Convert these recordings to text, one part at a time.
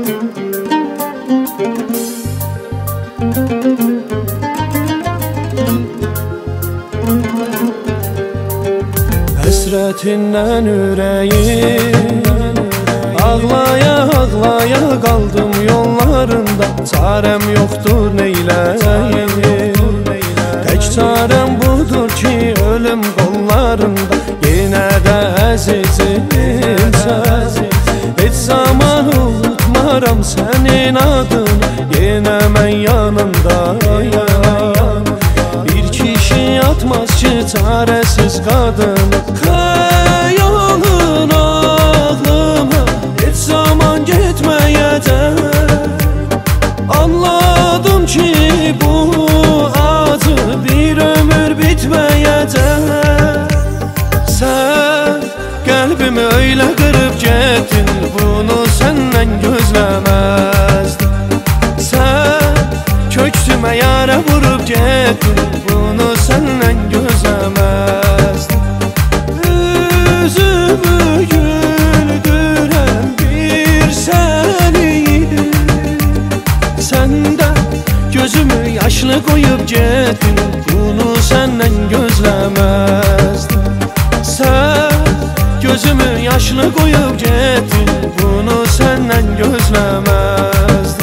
Həsrətindən ürəyim ağlaya ağlaya qaldım yollarında. Çarəm yoxdur neyləyim, tək çarəm budur ki ölüm qollarında. Yenə də əzizimsən, heç zaman unutmaram sənin adını. Yenə mən yanındayam, bir kişi yatmaz ki çarəsiz qadını. Xəyalın ağlıma heç zaman getməyəcək. Anladım ki bu acı bir ömür bitməyəcək. Sən qəlbimi öylə qırıb getdin, bunu səndən gözləməzdim. Sən köksümə yara vurub getdin, bunu səndən gözləməzdim. Üzümü güldürən bir sən idin, sən də gözümü yaşlı qoyub getdin, bunu səndən gözləməzdim. Sən gözümü yaşlı qoyub getdin, bunu səndən gözləməzdim.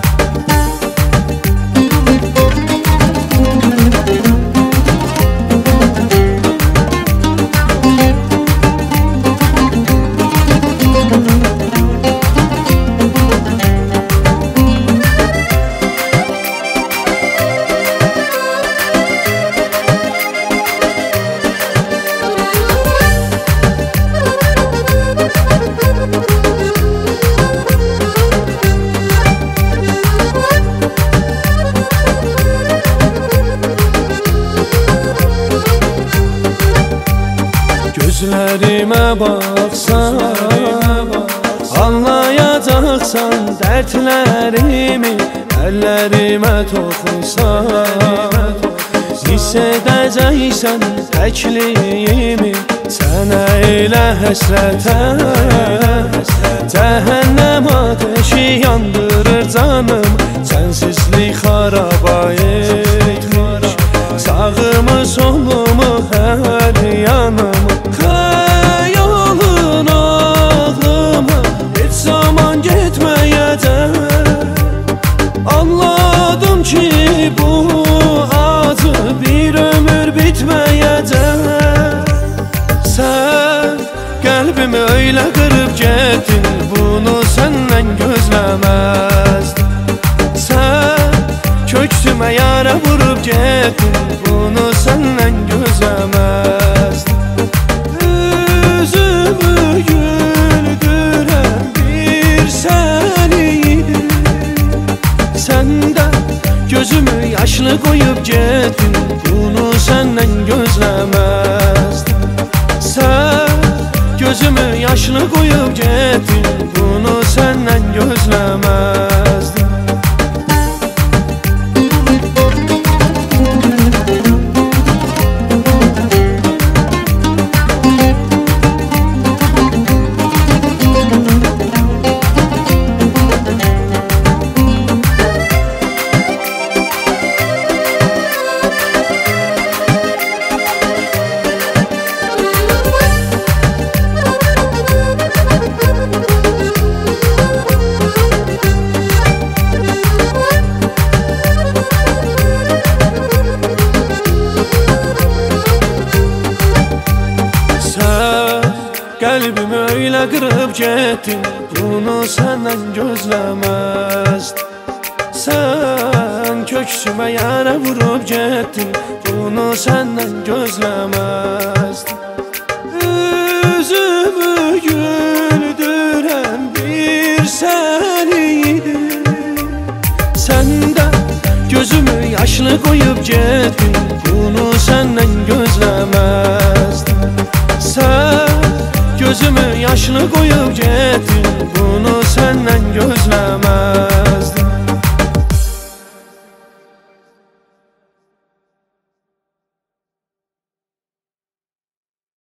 Gözlərimə baxsan, anlayacaqsan dərdlərimi. Əllərimə toxunsan, hiss edəcəksən təkliyimi. Sənə elə həsrətəm, cəhənnəm ateşi yandırır canım. Sənsizlik xaraba etmiş sağımı solumu hər yanımı. Xəyalın ağlıma heç zaman getməyəcək. Anladım ki bu acı bir ömür bitməyəcək. Sən qəlbimi öylə qırıb getdin, bunu səndən gözləməzdim. Sən köksümə yara vurub getdin, bunu səndən gözləməzdim. Üzümü güldürən bir sən idin, sən də gözümü yaşlı qoyub getdin, bunu səndən gözləməzdim. Sən gözümü yaşlı qoyub getdin, bunu səndən gözləməzdim. Qəlbimi öylə qırıb getdin, bunu səndən gözləməzdim. Sən köksümə yara vurub getdin, bunu səndən gözləməzdim. Üzümü güldürən bir sən idin, sən də gözümü yaşlı qoyub getdin, bunu səndən gözləməzdim. Sən gözümü yaşlı qoyub getdin, bunu səndən gözləməzdim.